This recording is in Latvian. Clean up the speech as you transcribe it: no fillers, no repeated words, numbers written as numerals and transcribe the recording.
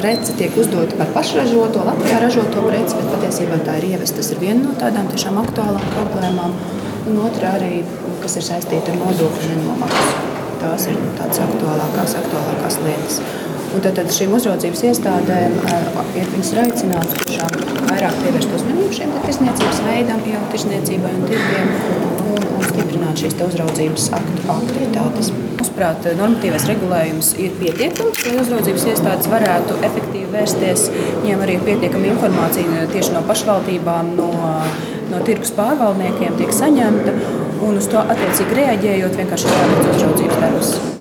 prece tiek uzdota par pašražoto, Latvijā ražoto preci, bet patiesībā tā ir ievesta. Tas ir viena no tādām tiešām aktuālām problēmām. Un otra arī, kas ir saistīta ar nodokļu nenomaksu. Tās ir tādas aktuālākās lietas. Un tad šīm uzraudzības iestādēm viņas ir aicinātas tiešām vairāk pievērst uzmanību šiem tirdzniecības veidam, jau tirdzniecībai un tirgiem un stiprināt šīs uzraudzības aktivitātes. Mūsuprāt, normatīvais regulējums ir pietiekams, lai uzraudzības iestādes varētu efektīvi vērsties. Viņiem arī ir pietiekama informācija tieši no pašvaldībām, no tirgus pārvaldniekiem tiek saņemta, un uz to attiecīgi reaģējot vienkārši jāveic uzraudzības darbus.